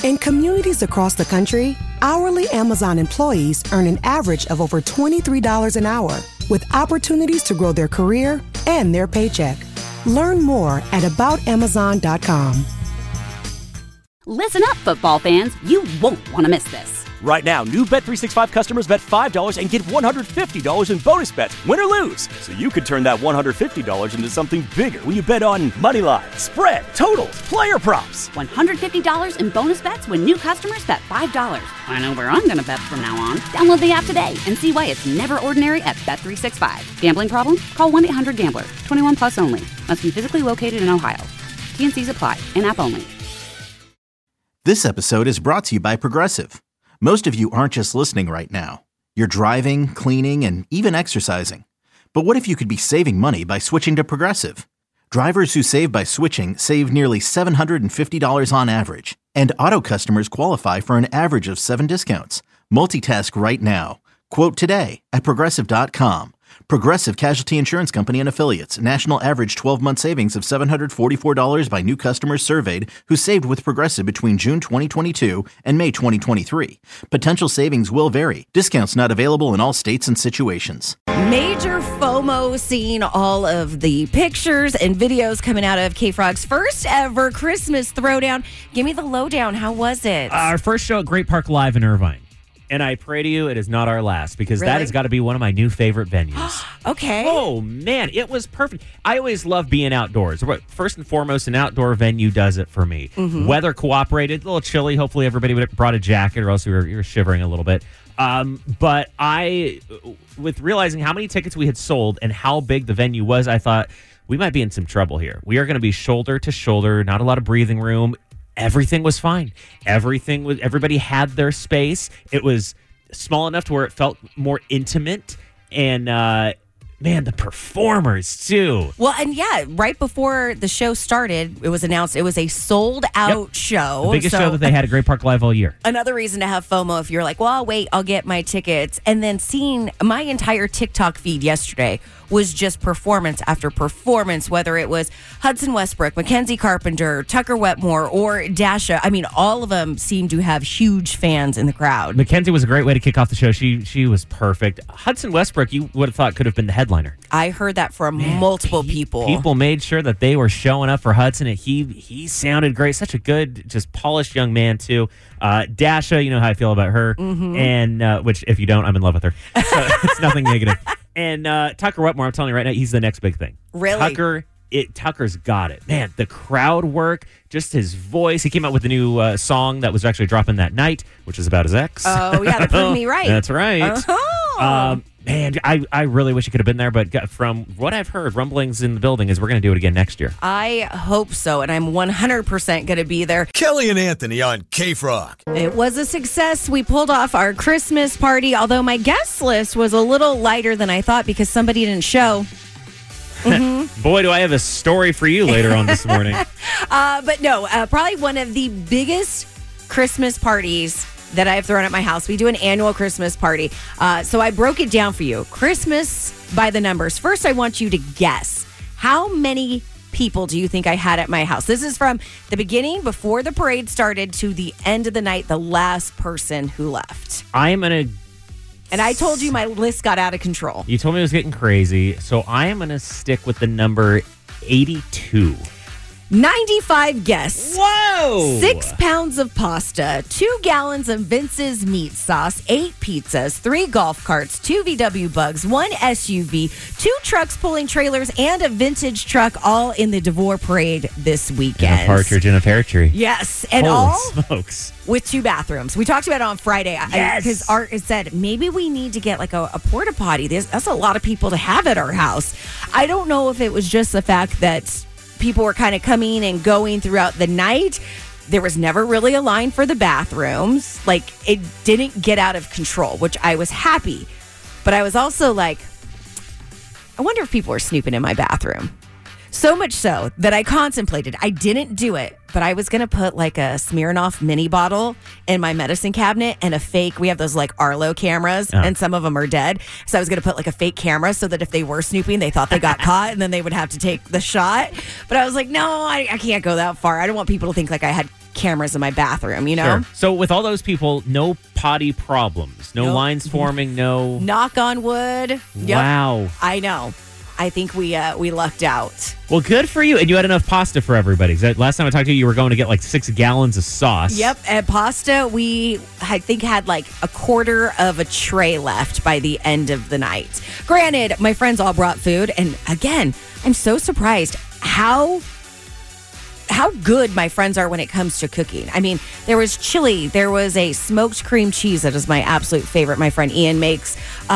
In communities across the country, hourly Amazon employees earn an average of over $23 an hour, with opportunities to grow their career and their paycheck. Learn more at aboutamazon.com. Listen up, football fans. You won't want to miss this. Right now, new Bet365 customers bet $5 and get $150 in bonus bets, win or lose. So you could turn that $150 into something bigger when you bet on money line, spread, totals, player props. $150 in bonus bets when new customers bet $5. I know where I'm going to bet from now on. Download the app today and see why it's never ordinary at Bet365. Gambling problem? Call 1-800-GAMBLER. 21 plus only. Must be physically located in Ohio. T&Cs apply. In-app only. This episode is brought to you by Progressive. Most of you aren't just listening right now. You're driving, cleaning, and even exercising. But what if you could be saving money by switching to Progressive? Drivers who save by switching save nearly $750 on average. And auto customers qualify for an average of 7 discounts. Multitask right now. Quote today at Progressive.com. Progressive Casualty Insurance Company and Affiliates. National average 12-month savings of $744 by new customers surveyed who saved with Progressive between June 2022 and May 2023. Potential savings will vary. Discounts not available in all states and situations. Major FOMO, seeing all of the pictures and videos coming out of K-Frog's first ever Christmas Throwdown. Give me the lowdown. How was it? Our first show at Great Park Live in Irvine. And I pray to you it is not our last, because that has got to be one of my new favorite venues. Okay. Oh, man, it was perfect. I always love being outdoors. First and foremost, an outdoor venue does it for me. Mm-hmm. Weather cooperated, a little chilly. Hopefully everybody would have brought a jacket, or else you were shivering a little bit. But with realizing how many tickets we had sold and how big the venue was, I thought we might be in some trouble here. We are going to be shoulder to shoulder, not a lot of breathing room. Everything was fine. Everybody had their space. It was small enough to where it felt more intimate. And man, the performers too. Well, and yeah, right before the show started, it was announced it was a sold-out show. The biggest show that they had at Great Park Live all year. Another reason to have FOMO if you're like, well, I'll wait, I'll get my tickets. And then seeing my entire TikTok feed yesterday was just performance after performance, whether it was Hudson Westbrook, Mackenzie Carpenter, Tucker Wetmore, or Dasha. I mean, all of them seem to have huge fans in the crowd. Mackenzie was a great way to kick off the show. She was perfect. Hudson Westbrook, you would have thought could have been the headliner. I heard that from multiple people. People made sure that they were showing up for Hudson, and he sounded great. Such a good, just polished young man, too. Dasha, you know how I feel about her. Mm-hmm. And which, if you don't, I'm in love with her. So it's nothing negative. And Tucker Wetmore, I'm telling you right now, he's the next big thing. Really? Tucker's got it. Man, the crowd work, just his voice. He came out with a new song that was actually dropping that night, which is about his ex. Oh, yeah, that proved me right. That's right. Uh-huh. Man, I really wish he could have been there, but from what I've heard, rumblings in the building is we're going to do it again next year. I hope so, and I'm 100% going to be there. Kelly and Anthony on K-Frog. It was a success. We pulled off our Christmas party, although my guest list was a little lighter than I thought because somebody didn't show. Mm-hmm. Boy, do I have a story for you later on this morning. But no, probably one of the biggest Christmas parties that I have thrown at my house. We do an annual Christmas party. So I broke it down for you. Christmas by the numbers. First, I want you to guess. How many people do you think I had at my house? This is from the beginning, before the parade started, to the end of the night, the last person who left. And I told you my list got out of control. You told me it was getting crazy. So I am going to stick with the number 82. 95 guests. Whoa! 6 pounds of pasta, 2 gallons of Vince's meat sauce, 8 pizzas, 3 golf carts, 2 VW bugs, 1 SUV, 2 trucks pulling trailers, and a vintage truck, all in the DeVore Parade this weekend. And a partridge in a pear tree. Yes. And holy all smokes. With 2 bathrooms. We talked about it on Friday. Yes. Because Art has said, maybe we need to get like a porta potty. That's a lot of people to have at our house. I don't know if it was just the fact that people were kind of coming and going throughout the night. There was never really a line for the bathrooms. Like, it didn't get out of control, which I was happy. But I was also like, I wonder if people are snooping in my bathroom. So much so that I contemplated. I didn't do it, but I was going to put like a Smirnoff mini bottle in my medicine cabinet and a fake. We have those like Arlo cameras, and some of them are dead. So I was going to put like a fake camera so that if they were snooping, they thought they got caught, and then they would have to take the shot. But I was like, no, I can't go that far. I don't want people to think like I had cameras in my bathroom, you know? Sure. So with all those people, no potty problems, no lines forming, no... Knock on wood. Yep. Wow. I know. I think we lucked out. Well, good for you. And you had enough pasta for everybody. 'Cause last time I talked to you, you were going to get like 6 gallons of sauce. Yep. And pasta, I think had like a quarter of a tray left by the end of the night. Granted, my friends all brought food. And again, I'm so surprised how good my friends are when it comes to cooking. I mean, there was chili. There was a smoked cream cheese that is my absolute favorite. My friend Ian makes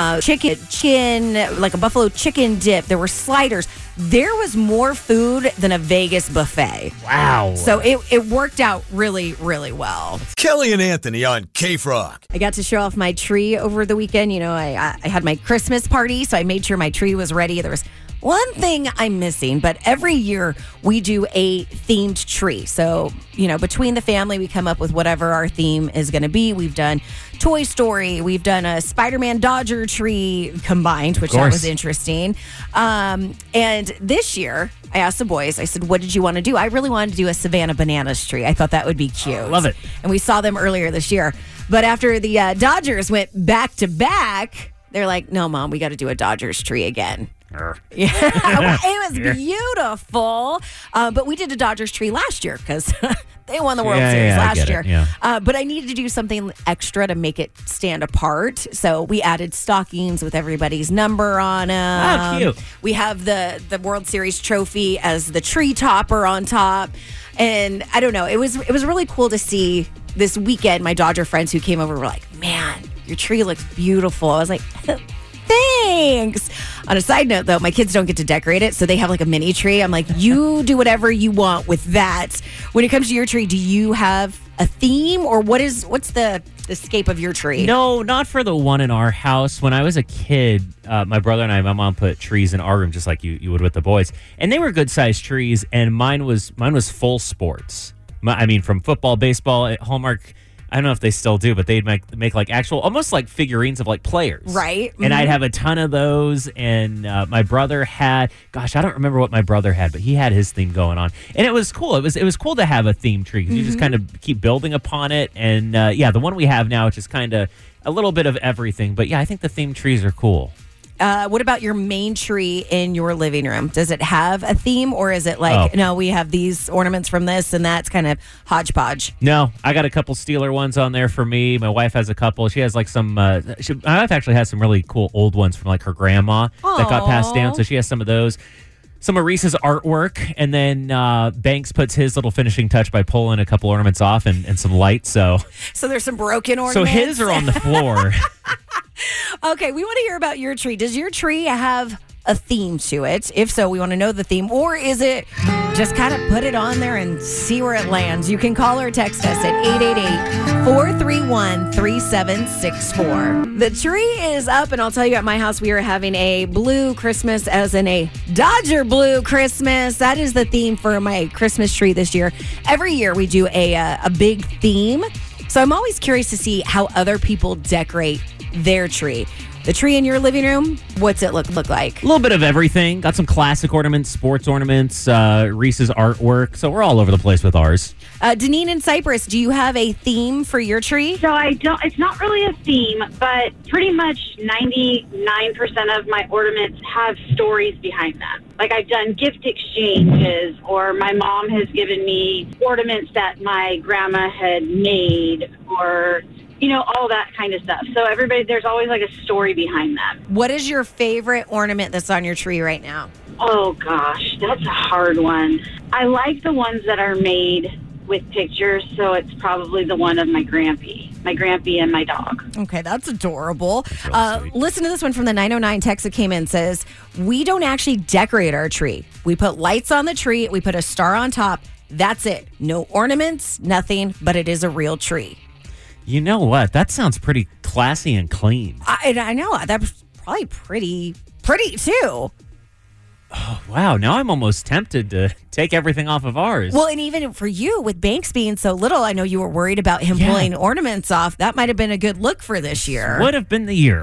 chicken, like a buffalo chicken dip. There were sliders. There was more food than a Vegas buffet. Wow. So it worked out really, really well. Kelly and Anthony on K-Rock. I got to show off my tree over the weekend. You know, I had my Christmas party, so I made sure my tree was ready. There was one thing I'm missing, but every year we do a themed tree. So, you know, between the family, we come up with whatever our theme is going to be. We've done Toy Story. We've done a Spider-Man Dodger tree combined, which that was interesting. And this year, I asked the boys, I said, what did you want to do? I really wanted to do a Savannah Bananas tree. I thought that would be cute. Love it. And we saw them earlier this year. But after the Dodgers went back to back, they're like, no, Mom, we got to do a Dodgers tree again. Yeah, it was beautiful. But we did a Dodgers tree last year because they won the World Series last year. But I needed to do something extra to make it stand apart. So we added stockings with everybody's number on them. Oh, cute. We have the World Series trophy as the tree topper on top. And I don't know, it was really cool to see this weekend. My Dodger friends who came over were like, man, your tree looks beautiful. I was like, thanks. On a side note, though, my kids don't get to decorate it, so they have like a mini tree. I'm like, you do whatever you want with that. When it comes to your tree, do you have a theme, or what's the scape of your tree? No, not for the one in our house. When I was a kid, my brother and my mom put trees in our room just like you would with the boys, and they were good sized trees. And mine was full sports. I mean, from football, baseball, at Hallmark. I don't know if they still do, but they'd make like actual, almost like figurines of like players. Right. Mm-hmm. And I'd have a ton of those. And my brother had, gosh, I don't remember what my brother had, but he had his theme going on. And it was cool. It was cool to have a theme tree because you just kind of keep building upon it. And the one we have now, which is kind of a little bit of everything. But yeah, I think the theme trees are cool. What about your main tree in your living room? Does it have a theme, or is it like, no, we have these ornaments from this and that's kind of hodgepodge? No, I got a couple Steeler ones on there for me. My wife has a couple. She has like some, my wife actually has some really cool old ones from like her grandma that got passed down. So she has some of those. Some of Reese's artwork, and then Banks puts his little finishing touch by pulling a couple ornaments off and some lights. So there's some broken ornaments. So his are on the floor. Okay, we want to hear about your tree. Does your tree have a theme to it? If so, we want to know the theme. Or is it just kind of put it on there and see where it lands? You can call or text us at 888-431-3764. The tree is up, and I'll tell you, at my house, we are having a blue Christmas, as in a Dodger blue Christmas. That is the theme for my Christmas tree this year. Every year we do a big theme. So I'm always curious to see how other people decorate their tree. The tree in your living room, what's it look like? A little bit of everything. Got some classic ornaments, sports ornaments, Reese's artwork. So we're all over the place with ours. Deneen in Cyprus, do you have a theme for your tree? So I don't. It's not really a theme, but pretty much 99% of my ornaments have stories behind them. Like I've done gift exchanges, or my mom has given me ornaments that my grandma had made, or all that kind of stuff. So there's always like a story behind them. What is your favorite ornament that's on your tree right now? Oh gosh, that's a hard one. I like the ones that are made with pictures, so it's probably the one of my grampy and my dog. Okay, that's adorable. That's really listen to this one from the 909 text that came in. Says, we don't actually decorate our tree. We put lights on the tree. We put a star on top. That's it. No ornaments, nothing, but it is a real tree. You know what? That sounds pretty classy and clean. I know. That's probably pretty too. Oh, wow. Now I'm almost tempted to take everything off of ours. Well, and even for you, with Banks being so little, I know you were worried about him pulling ornaments off. That might have been a good look for this year. Would have been the year.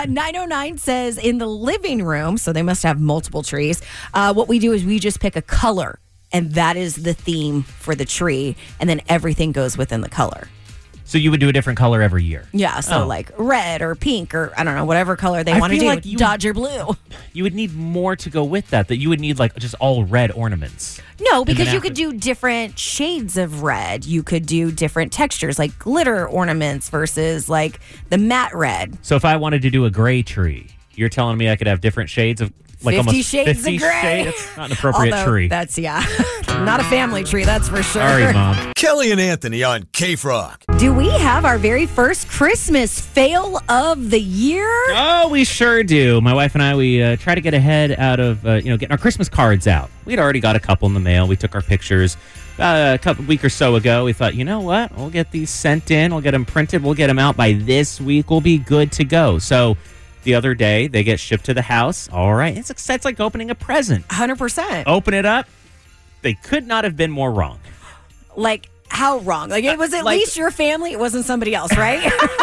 909 says in the living room, so they must have multiple trees. What we do is we just pick a color, and that is the theme for the tree, and then everything goes within the color. So you would do a different color every year? Yeah, so like red or pink or I don't know, whatever color they want to do. Like Dodger blue. You would need more to go with that you would need like just all red ornaments. No, because you could do different shades of red. You could do different textures, like glitter ornaments versus like the matte red. So if I wanted to do a gray tree, you're telling me I could have different shades of like 50 almost shades 50 of gray. Shades? That's not an appropriate Although, tree. That's, not a family tree, that's for sure. Sorry, Mom. Kelly and Anthony on K-Rock. Do we have our very first Christmas fail of the year? Oh, we sure do. My wife and I, we try to get ahead out of, getting our Christmas cards out. We'd already got a couple in the mail. We took our pictures a week or so ago. We thought, you know what? We'll get these sent in. We'll get them printed. We'll get them out by this week. We'll be good to go. So the other day, they get shipped to the house. All right. It's like opening a present. 100%. Open it up. They could not have been more wrong. Like, how wrong? Like, it was at least your family. It wasn't somebody else, right?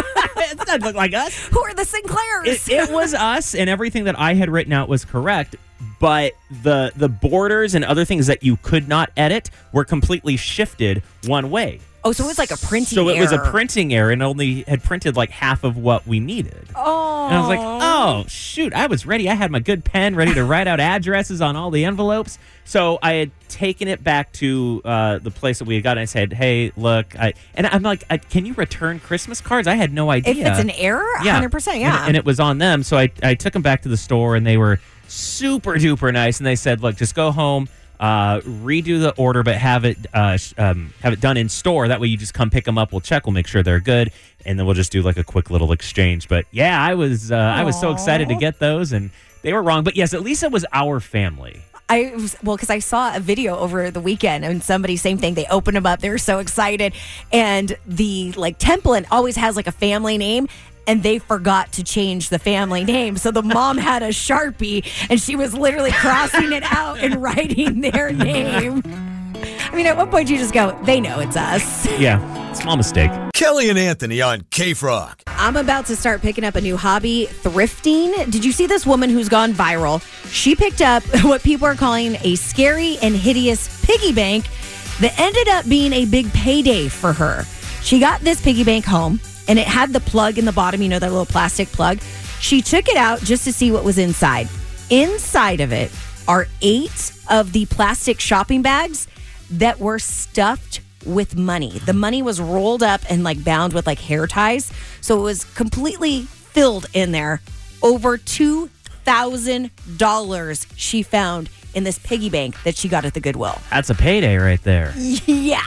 It doesn't look like us. Who are the Sinclairs? It was us, and everything that I had written out was correct. But the borders and other things that you could not edit were completely shifted one way. Oh, so it was like a printing error. So it was a error. printing error and only had printed like half of what we needed. Oh. And I was like, oh, shoot. I was ready. I had my good pen ready to write out addresses on all the envelopes. So I had taken it back to the place that we had got. And I said, hey, look. And I'm like, can you return Christmas cards? I had no idea. If it's an error, 100%, yeah. And it was on them. So I took them back to the store, and they were super duper nice. And they said, look, just go home. Redo the order, but have it done in store. That way you just come pick them up. We'll check. We'll make sure they're good, and then we'll just do like a quick little exchange. But yeah, I was so excited to get those, and they were wrong. But yes, at least it was our family. Because I saw a video over the weekend and somebody, same thing, they opened them up, they were so excited, and the like template always has like a family name, and they forgot to change the family name. So the mom had a Sharpie, and she was literally crossing it out and writing their name. I mean, at what point do you just go, they know it's us? Yeah, small mistake. Kelly and Anthony on K-Rock. I'm about to start picking up a new hobby, thrifting. Did you see this woman who's gone viral? She picked up what people are calling a scary and hideous piggy bank that ended up being a big payday for her. She got this piggy bank home, and it had the plug in the bottom, that little plastic plug. She took it out just to see what was inside. Inside of it are 8 of the plastic shopping bags that were stuffed with money. The money was rolled up and like bound with like hair ties. So it was completely filled in there. Over $2,000 she found in this piggy bank that she got at the Goodwill. That's a payday right there. Yeah.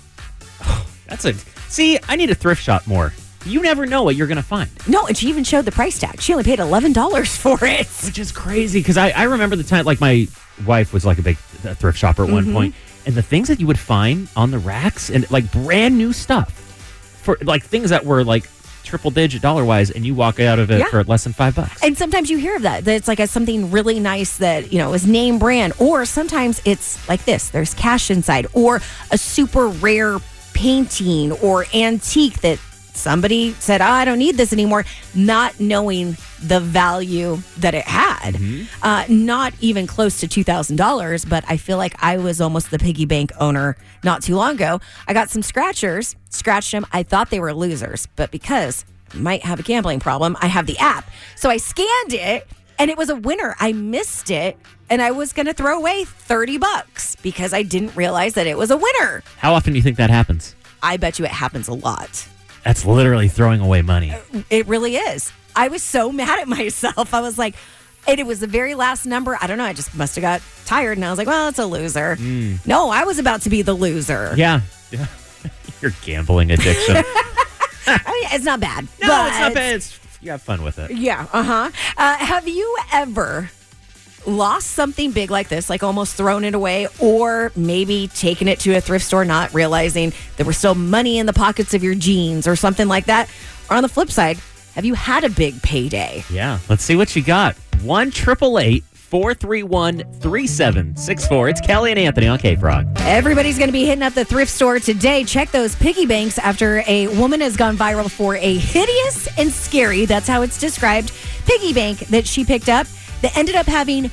See, I need to thrift shop more. You never know what you're going to find. No, and she even showed the price tag. She only paid $11 for it. Which is crazy, because I remember the time, like my wife was like a big thrift shopper at one point, and the things that you would find on the racks and like brand new stuff for like things that were like triple digit dollar-wise, and you walk out of it for less than $5. And sometimes you hear of that it's like something really nice that, is name brand, or sometimes it's like this. There's cash inside, or a super rare painting or antique that somebody said, I don't need this anymore, not knowing the value that it had. Not even close to $2,000, but I feel like I was almost the piggy bank owner not too long ago. I got some scratchers, scratched them. I thought they were losers, but because I might have a gambling problem, I have the app. So I scanned it, and it was a winner. I missed it, and I was going to throw away $30 because I didn't realize that it was a winner. How often do you think that happens? I bet you it happens a lot. That's literally throwing away money. It really is. I was so mad at myself. I was like, and it was the very last number. I don't know. I just must have got tired, and I was like, well, it's a loser. No, I was about to be the loser. Yeah. Your gambling addiction. I mean, it's not bad. No, but it's not bad. You have fun with it. Yeah. Have you ever lost something big like this, like almost thrown it away, or maybe taken it to a thrift store not realizing there was still money in the pockets of your jeans or something like that? Or on the flip side, have you had a big payday? Yeah. Let's see what you got. 1-888 431-3764. It's Kelly and Anthony on K-Frog. Everybody's going to be hitting up the thrift store today. Check those piggy banks after a woman has gone viral for a hideous and scary, that's how it's described, piggy bank that she picked up that ended up having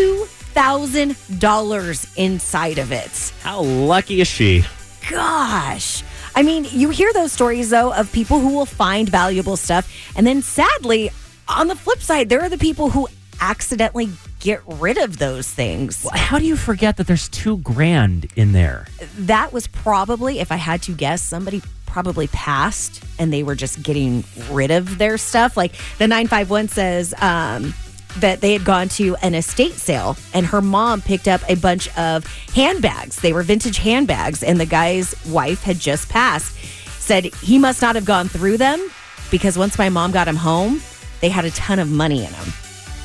$2,000 inside of it. How lucky is she? Gosh. I mean, you hear those stories, though, of people who will find valuable stuff. And then sadly, on the flip side, there are the people who accidentally get rid of those things. Well, how do you forget that there's $2,000 in there? That was probably, if I had to guess, somebody probably passed and they were just getting rid of their stuff. Like the 951 says that they had gone to an estate sale and her mom picked up a bunch of handbags. They were vintage handbags and the guy's wife had just passed. Said he must not have gone through them because once my mom got him home, they had a ton of money in them.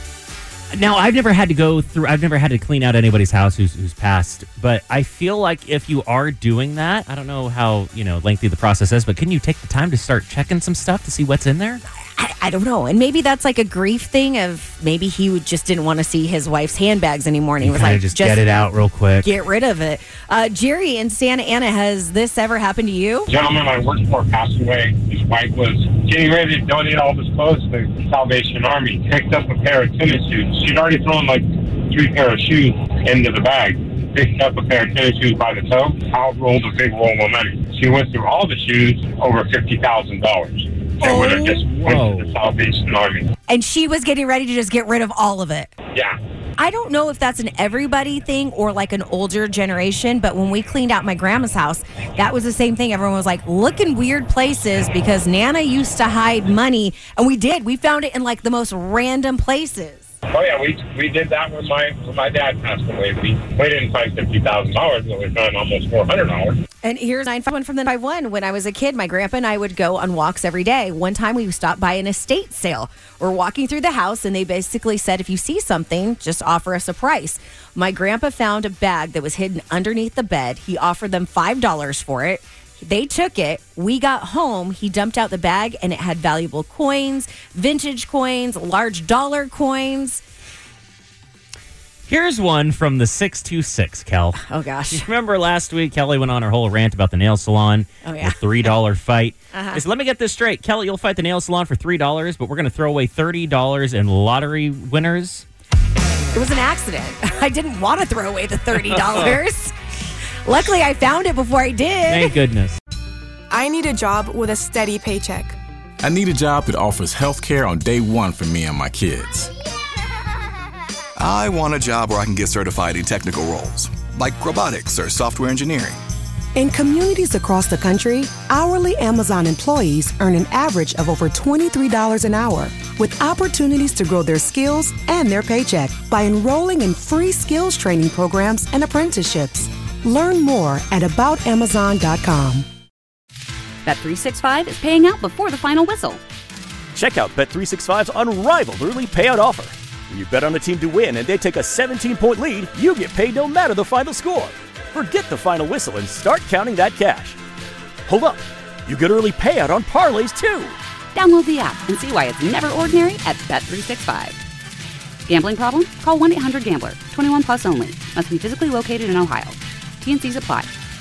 Now, I've never had to clean out anybody's house who's passed, but I feel like if you are doing that, I don't know how, lengthy the process is, but can you take the time to start checking some stuff to see what's in there? I don't know. And maybe that's like a grief thing of maybe he just didn't want to see his wife's handbags anymore. And he was like, just get it out real quick. Get rid of it. Jerry in Santa Ana, has this ever happened to you? The gentleman I worked for passed away. His wife was getting ready to donate all of his clothes to the Salvation Army. Picked up a pair of tennis shoes. She'd already thrown like 3 pair of shoes into the bag. Picked up a pair of tennis shoes by the toe. Out rolled a big roll of money. She went through all the shoes, over $50,000. And would have just went to the Salvation Army. And she was getting ready to just get rid of all of it. Yeah. I don't know if that's an everybody thing or like an older generation, but when we cleaned out my grandma's house, that was the same thing. Everyone was like, look in weird places because Nana used to hide money. And we did. We found it in like the most random places. Oh, yeah, we did that when my dad passed away. We didn't find $50,000, but we found almost $400. And here's 951 from the 951. When I was a kid, my grandpa and I would go on walks every day. One time we stopped by an estate sale. We're walking through the house, and they basically said, if you see something, just offer us a price. My grandpa found a bag that was hidden underneath the bed. He offered them $5 for it. They took it. We got home. He dumped out the bag, and it had valuable coins, vintage coins, large dollar coins. Here's one from the 626, Kel. Oh, gosh. Remember last week, Kelly went on her whole rant about the nail salon, the $3 fight. Uh-huh. So let me get this straight. Kelly, you'll fight the nail salon for $3, but we're going to throw away $30 in lottery winners. It was an accident. I didn't want to throw away the $30. Luckily, I found it before I did. Thank goodness. I need a job with a steady paycheck. I need a job that offers health care on day one for me and my kids. I want a job where I can get certified in technical roles, like robotics or software engineering. In communities across the country, hourly Amazon employees earn an average of over $23 an hour, with opportunities to grow their skills and their paycheck by enrolling in free skills training programs and apprenticeships. Learn more at aboutamazon.com. Bet365 is paying out before the final whistle. Check out Bet365's unrivaled early payout offer. When you bet on a team to win and they take a 17-point lead, you get paid no matter the final score. Forget the final whistle and start counting that cash. Hold up. You get early payout on parlays, too. Download the app and see why it's never ordinary at Bet365. Gambling problem? Call 1-800-GAMBLER. 21 plus only. Must be physically located in Ohio. T&Cs apply.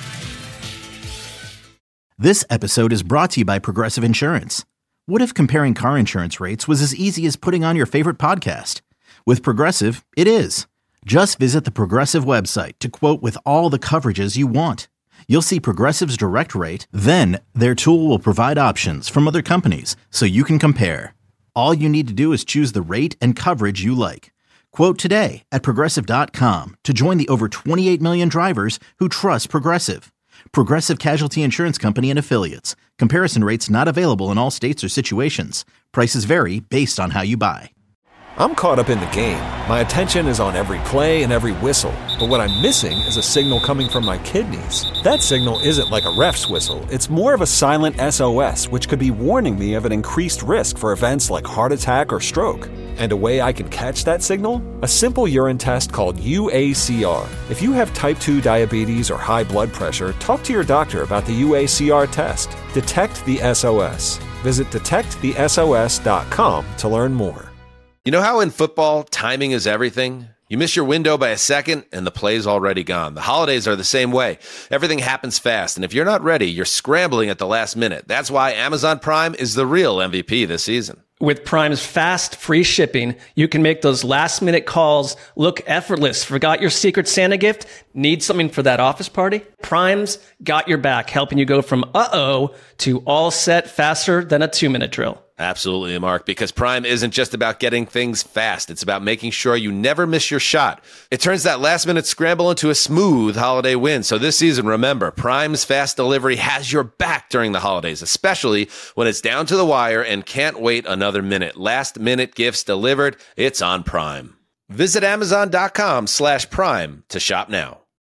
This episode is brought to you by Progressive Insurance. What if comparing car insurance rates was as easy as putting on your favorite podcast? With Progressive, it is. Just visit the Progressive website to quote with all the coverages you want. You'll see Progressive's direct rate, then their tool will provide options from other companies so you can compare. All you need to do is choose the rate and coverage you like. Quote today at Progressive.com to join the over 28 million drivers who trust Progressive. Progressive Casualty Insurance Company and Affiliates. Comparison rates not available in all states or situations. Prices vary based on how you buy. I'm caught up in the game. My attention is on every play and every whistle. But what I'm missing is a signal coming from my kidneys. That signal isn't like a ref's whistle. It's more of a silent SOS, which could be warning me of an increased risk for events like heart attack or stroke. And a way I can catch that signal? A simple urine test called UACR. If you have type 2 diabetes or high blood pressure, talk to your doctor about the UACR test. Detect the SOS. Visit detectthesos.com to learn more. You know how in football, timing is everything? You miss your window by a second, and the play's already gone. The holidays are the same way. Everything happens fast, and if you're not ready, you're scrambling at the last minute. That's why Amazon Prime is the real MVP this season. With Prime's fast, free shipping, you can make those last-minute calls look effortless. Forgot your Secret Santa gift? Need something for that office party? Prime's got your back, helping you go from uh-oh to all set faster than a 2-minute drill. Absolutely, Mark, because Prime isn't just about getting things fast. It's about making sure you never miss your shot. It turns that last-minute scramble into a smooth holiday win. So this season, remember, Prime's fast delivery has your back during the holidays, especially when it's down to the wire and can't wait another minute. Last-minute gifts delivered. It's on Prime. Visit Amazon.com/Prime to shop now.